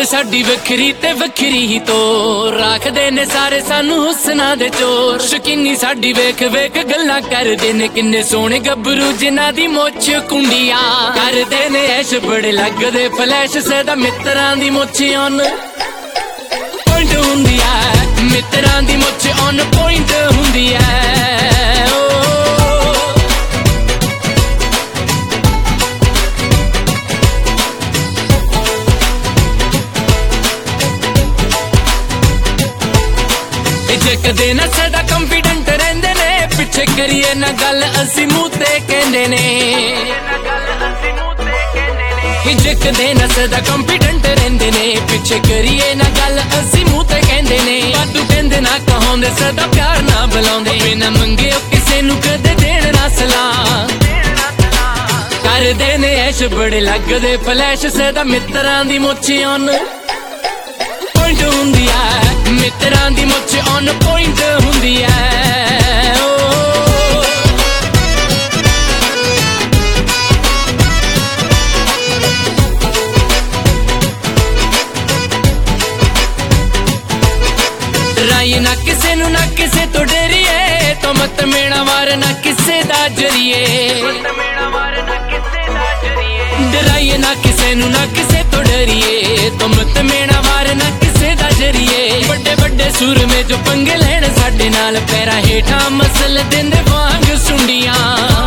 साडी वखरी ते वखरी ही तोर राखदे ने सारे सानू हुस्ना दे चोर शकीनी साडी वेख वेख गल्लां करदे ने किन्ने सोहणे गब्बरू जिन्हां दी मुछ कुंडियां करदे ने ऐश बड़े लगदे फ्लैश सदा मित्रां दी मुछ ऑन पॉइंट हुंदी ऐ मित्रां दी मुछ ऑन पॉइंट हुंदी ऐ कदे ना साडा कॉन्फिडेंट रहिंदे ने पिछे करिए ना गल असीं मूंह ते कहंदे ने जे कदे ना साडा कॉन्फिडेंट रहिंदे ने पिछे करिए ना गल असीं मूंह ते कहंदे ने वाधू कहंदे ना कहांदे सदा प्यार ना बुलाउंदे बिना मंगे किसे नूं कदे देण ना सलाह करदे ने ऐश बड़े लगदे फ्लैश सदा मित्रां दी मुछ ऑन पॉइंट हुंदी ऐ मित्रां दी मुछ ऑन पॉइंट हुंदी ऐ राई ना किसे नू ना किसे तो डरिए तो मत मेणा मार ना किसे दा जरिए डराइए ना किसे नू ना किसे तो डरिए तो मत मेणा मार ना किसे दा जरिए बड़े बड़े सुर में जो पंगे लैण साडे नाल पैरां हेठां मसल देंदे वांग सुंडियां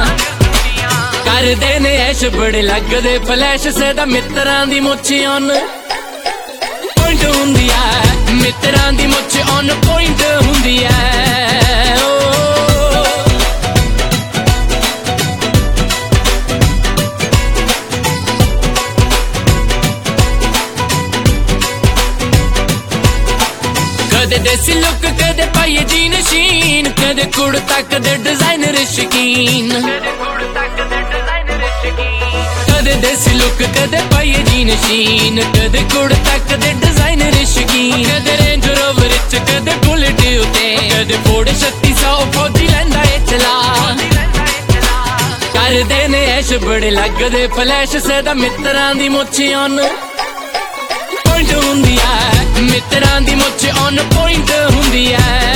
करदे ने ऐश बड़े लगदे फ्लैश सदा मित्रां दी मुछ ऑन पॉइंट हुंदी ऐ मित्रां दी मुछ ऑन पॉइंट हुंदी ऐ कदे देसी लुक कदे पाइए जीन शीन कदे कुड़ता कदे डिजाइनर शकीन कदे देसी लुक कदे पाइए जीन शीन कदे कुड़ता कदे डिजाइनर शकीन कदे रेंज रोवर च कदे बुलेट उते कदे फोर्ड 3600 फौजी लैंदा ए चला करदे ने ऐश बड़े लगदे फ्लैश सदा मित्रां दी मुछ ऑन पॉइंट हुंदी ऐ मित्रां दी मुछ ऑन पॉइंट हुंदी ऐ